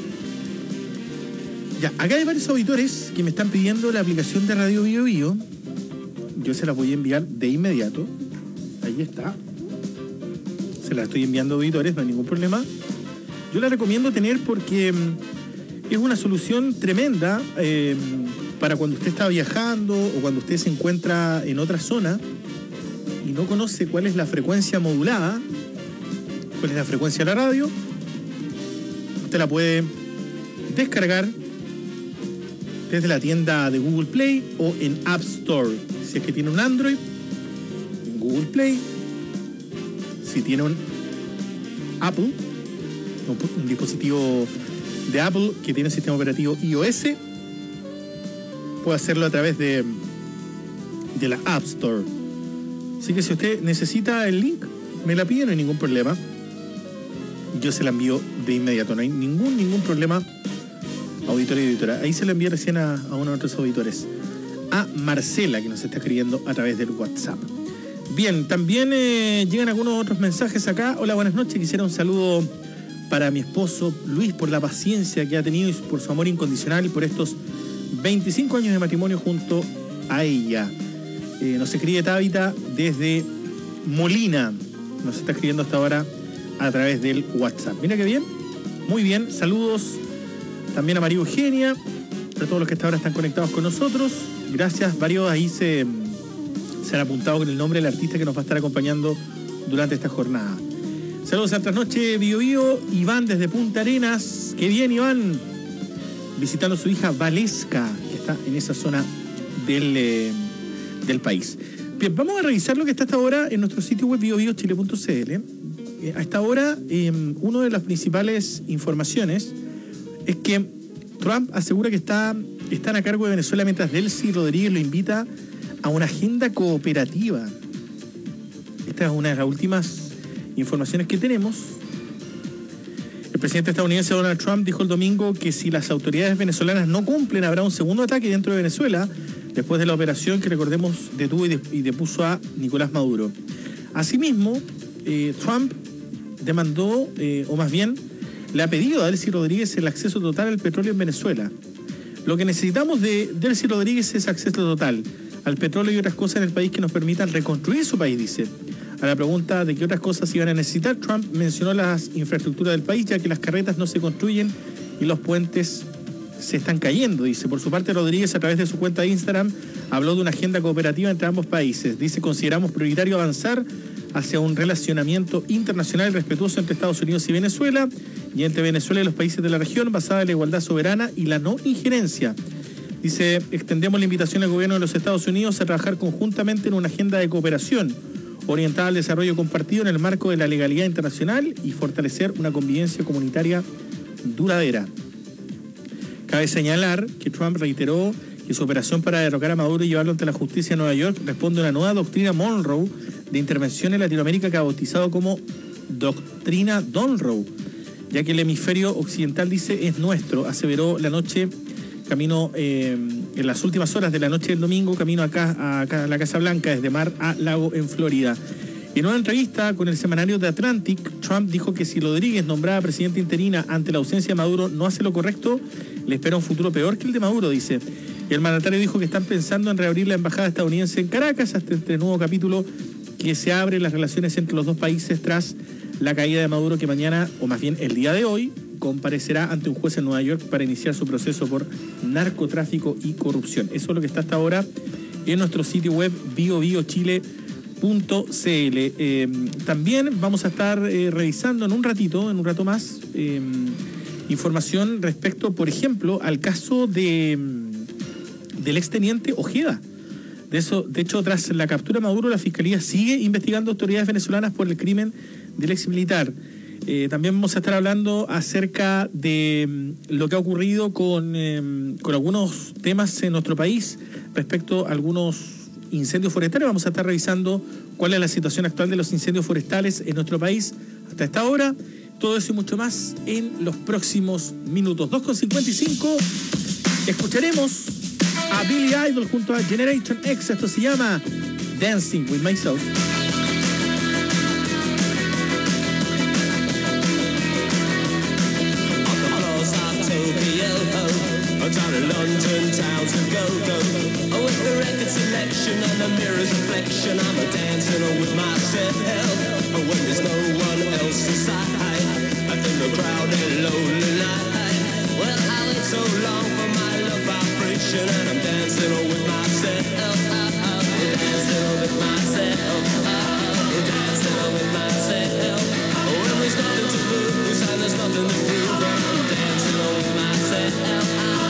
Ya, acá hay varios auditores que me están pidiendo la aplicación de Radio Bio Bio. Yo se la voy a enviar de inmediato. Ahí está. Se la estoy enviando a auditores, no hay ningún problema. Yo la recomiendo tener porque es una solución tremenda para cuando usted está viajando o cuando usted se encuentra en otra zona y no conoce cuál es la frecuencia modulada, cuál es la frecuencia de la radio. Usted la puede descargar desde la tienda de Google Play o en App Store. Si es que tiene un Android, en Google Play. Si tiene un Apple, un dispositivo de Apple que tiene un sistema operativo iOS, puede hacerlo a través de de la App Store. Así que si usted necesita el link, me la pide, no hay ningún problema. Yo se la envío de inmediato, no hay ningún problema, auditor y auditora. Ahí se la envié recién a uno de nuestros auditores, a Marcela, que nos está escribiendo a través del WhatsApp. Bien, también llegan algunos otros mensajes acá. Hola, buenas noches. Quisiera un saludo para mi esposo Luis por la paciencia que ha tenido y por su amor incondicional y por estos 25 años de matrimonio junto a ella. Nos escribe Tabita desde Molina. Nos está escribiendo hasta ahora a través del WhatsApp. Mira qué bien. Muy bien. Saludos también a María Eugenia, a todos los que hasta ahora están conectados con nosotros. Gracias. Varios ahí se han apuntado con el nombre del artista que nos va a estar acompañando durante esta jornada. Saludos a Trasnoche Bio Bio. Iván desde Punta Arenas. Qué bien, Iván. Visitando a su hija Valesca, que está en esa zona del país. Bien, vamos a revisar lo que está hasta ahora en nuestro sitio web biobiochile.cl. A esta hora, una de las principales informaciones es que Trump asegura que están a cargo de Venezuela mientras Delcy Rodríguez lo invita a una agenda cooperativa. Esta es una de las últimas informaciones que tenemos. El presidente estadounidense Donald Trump dijo el domingo que si las autoridades venezolanas no cumplen, habrá un segundo ataque dentro de Venezuela, después de la operación que, recordemos, detuvo y depuso a Nicolás Maduro. Asimismo, Trump demandó, o más bien, le ha pedido a Delcy Rodríguez el acceso total al petróleo en Venezuela. Lo que necesitamos de Delcy Rodríguez es acceso total al petróleo y otras cosas en el país que nos permitan reconstruir su país, dice. A la pregunta de qué otras cosas iban a necesitar, Trump mencionó las infraestructuras del país, ya que las carretas no se construyen y los puentes se están cayendo, dice. Por su parte, Rodríguez, a través de su cuenta de Instagram, habló de una agenda cooperativa entre ambos países. Dice, consideramos prioritario avanzar hacia un relacionamiento internacional respetuoso entre Estados Unidos y Venezuela, y entre Venezuela y los países de la región, basada en la igualdad soberana y la no injerencia. Dice, extendemos la invitación al gobierno de los Estados Unidos a trabajar conjuntamente en una agenda de cooperación orientada al desarrollo compartido en el marco de la legalidad internacional y fortalecer una convivencia comunitaria duradera. Cabe señalar que Trump reiteró que su operación para derrocar a Maduro y llevarlo ante la justicia de Nueva York responde a una nueva doctrina Monroe de intervención en Latinoamérica que ha bautizado como Doctrina Monroe, ya que el hemisferio occidental, dice, es nuestro, aseveró la noche camino, en las últimas horas de la noche del domingo, camino a la Casa Blanca, desde Mar a Lago, en Florida. En una entrevista con el semanario The Atlantic, Trump dijo que si Rodríguez, nombrada presidenta interina ante la ausencia de Maduro, no hace lo correcto, le espera un futuro peor que el de Maduro, dice. El mandatario dijo que están pensando en reabrir la embajada estadounidense en Caracas hasta este nuevo capítulo que se abre en las relaciones entre los dos países tras la caída de Maduro, que mañana, o más bien el día de hoy, comparecerá ante un juez en Nueva York para iniciar su proceso por narcotráfico y corrupción. Eso es lo que está hasta ahora en nuestro sitio web biobiochile.cl. También vamos a estar revisando en un rato más, información respecto, por ejemplo, al caso del exteniente Ojeda. De hecho, tras la captura de Maduro, la Fiscalía sigue investigando autoridades venezolanas por el crimen del ex militar. También vamos a estar hablando acerca de lo que ha ocurrido con algunos temas en nuestro país respecto a algunos incendios forestales. Vamos a estar revisando cuál es la situación actual de los incendios forestales en nuestro país hasta esta hora. Todo eso y mucho más en los próximos minutos. 2:55. Escucharemos a Billy Idol junto a Generation X. Esto se llama Dancing with Myself. Down to London town to go. Oh, with the record selection and the mirror's reflection, I'm dancing with myself. But when there's no one else inside, I think the crowd is lonely night. Well, I wait so long for my love vibration, and I'm dancing with myself. Dancing with myself. Dancing with myself. When there's nothing to lose and there's nothing to prove, I'm dancing with myself.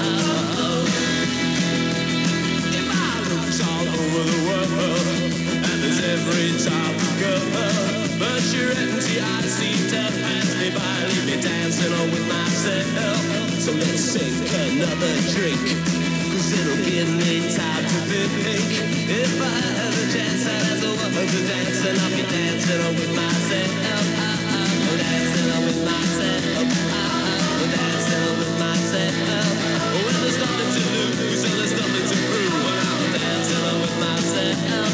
All over the world, and there's every type of girl, but your empty eyes seem to pass me by, leave me dancing on with myself. So let's sink another drink, 'cause it'll give me time to think. If I had the chance, I'd ask a woman to dance, and I'll be dancing with myself. Dancing with myself. Dancing with myself. When there's nothing to lose and there's nothing to prove, I'm dancing with myself.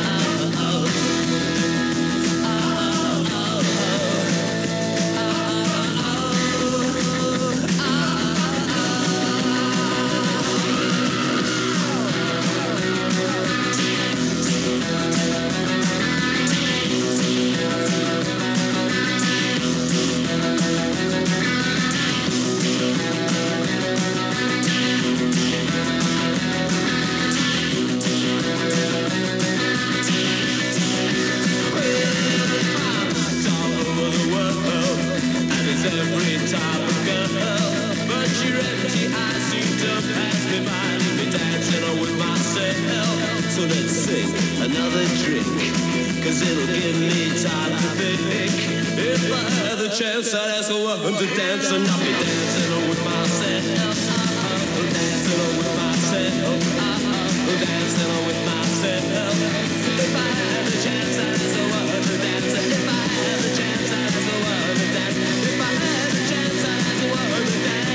Every type of girl, but your empty eyes seem to pass me by. Leave me dancing with myself. So let's sing another drink, 'cause it'll give me time to think. If I had the chance, I'd ask a woman to dance, and I'll be dancing with myself. Dancing with myself. Dancing with myself. If I had the chance, I'd ask a woman to dance. If I had the chance, I'd ask a woman to dance. If I had the chance, I'd ask a woman to dance.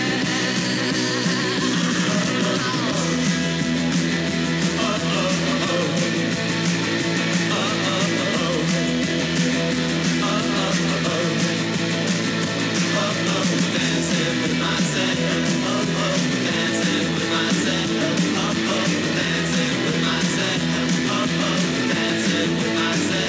Dancing with myself. Dancing with myself. Dancing with myself. Dancing with myself.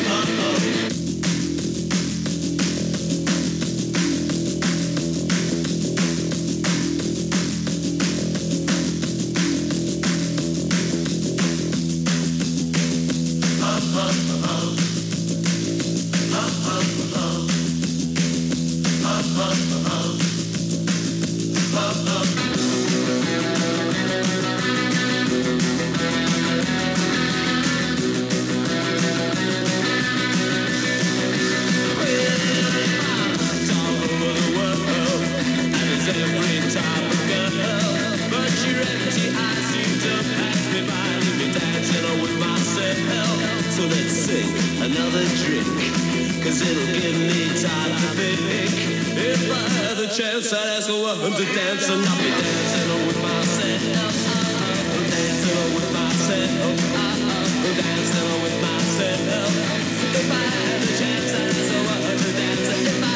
Every type of girl, but your empty eyes seem to pass me by. Leave me dancing with myself. So let's sing another drink, 'cause it'll give me time to think. If I had the chance, I'd ask a woman to dance, and I'll be dancing with myself. Dancing with myself. Dancing with myself. If I had the chance, I'd ask a woman to dance. If I